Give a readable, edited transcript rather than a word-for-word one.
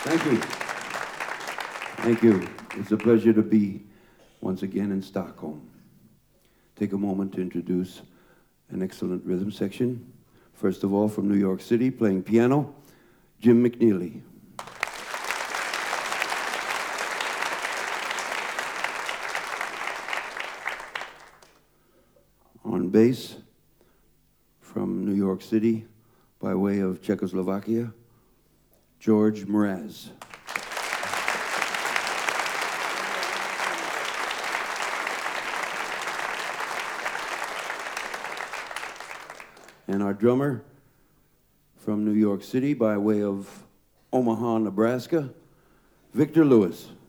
Thank you. Thank you. It's a pleasure to be once again in Stockholm. Take a moment to introduce an excellent rhythm section. First of all, from New York City, playing piano, Jim McNeely. On bass, from New York City, by way of Czechoslovakia, George Mraz. And our drummer from New York City, by way of Omaha, Nebraska, Victor Lewis.